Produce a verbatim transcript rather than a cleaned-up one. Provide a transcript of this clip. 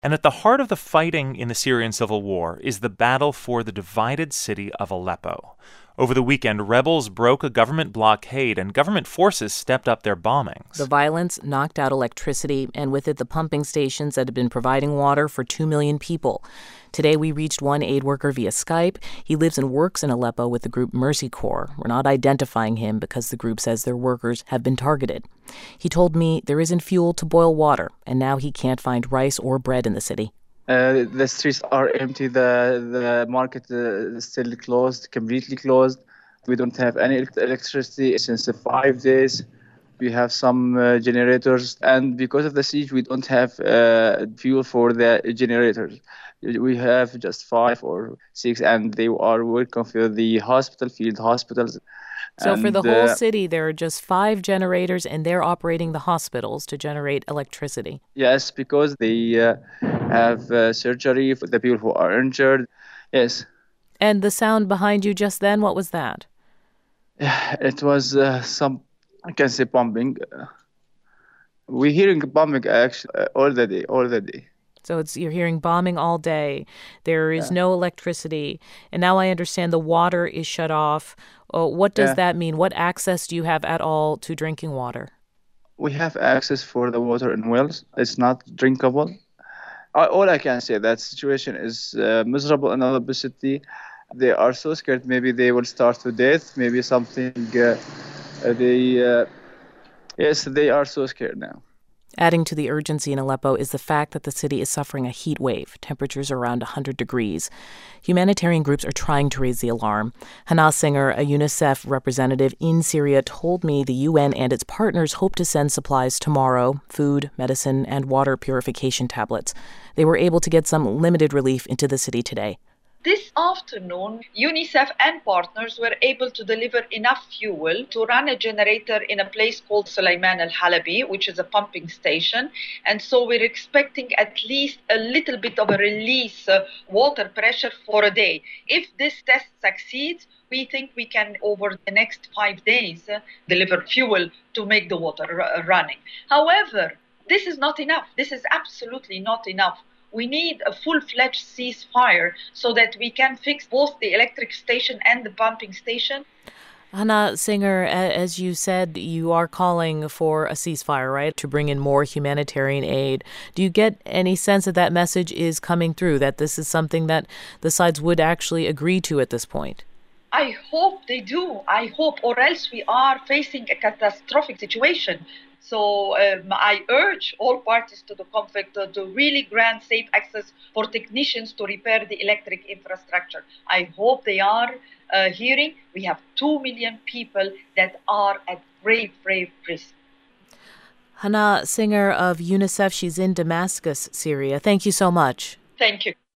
And at the heart of the fighting in the Syrian civil war is the battle for the divided city of Aleppo. Over the weekend, rebels broke a government blockade and government forces stepped up their bombings. The violence knocked out electricity, and with it the pumping stations that had been providing water for two million people. Today we reached one aid worker via Skype. He lives and works in Aleppo with the group Mercy Corps. We're not identifying him because the group says their workers have been targeted. He told me there isn't fuel to boil water, and now he can't find rice or bread in the city. Uh, the streets are empty. The the market uh, is still closed, completely closed. We don't have any electricity since five days. We have some uh, generators, and because of the siege, we don't have uh, fuel for the generators. We have just five or six, and they are working for the hospital, field hospitals. So and, for the whole uh, city, there are just five generators, and they're operating the hospitals to generate electricity. Yes, because they uh, have uh, surgery for the people who are injured. Yes. And the sound behind you just then, what was that? It was uh, some, I can say, bombing. Uh, we're hearing bombing actually uh, all the day, all the day. So it's you're hearing bombing all day. There is Yeah. no electricity. And now I understand the water is shut off. Oh, what does Yeah. that mean? What access do you have at all to drinking water? We have access for the water in wells. It's not drinkable. Uh, All I can say, that situation is uh, miserable in Aleppo City. They are so scared. Maybe they will starve to death. Maybe something. Uh, uh, they, uh, yes, they are so scared now. Adding to the urgency in Aleppo is the fact that the city is suffering a heat wave. Temperatures are around one hundred degrees. Humanitarian groups are trying to raise the alarm. Hannah Singer, a UNICEF representative in Syria, told me the U N and its partners hope to send supplies tomorrow: food, medicine, and water purification tablets. They were able to get some limited relief into the city today. This afternoon, UNICEF and partners were able to deliver enough fuel to run a generator in a place called Sulaiman al-Halabi, which is a pumping station. And so we're expecting at least a little bit of a release uh, water pressure for a day. If this test succeeds, we think we can, over the next five days, uh, deliver fuel to make the water r- running. However, this is not enough. This is absolutely not enough. We need a full-fledged ceasefire so that we can fix both the electric station and the pumping station. Hannah Singer, as you said, you are calling for a ceasefire, right, to bring in more humanitarian aid. Do you get any sense that that message is coming through, that this is something that the sides would actually agree to at this point? I hope they do. I hope, or else we are facing a catastrophic situation. So um, I urge all parties to the conflict uh, to really grant safe access for technicians to repair the electric infrastructure. I hope they are uh, hearing. We have two million people that are at grave, grave risk. Hannah Singer of UNICEF, she's in Damascus, Syria. Thank you so much. Thank you.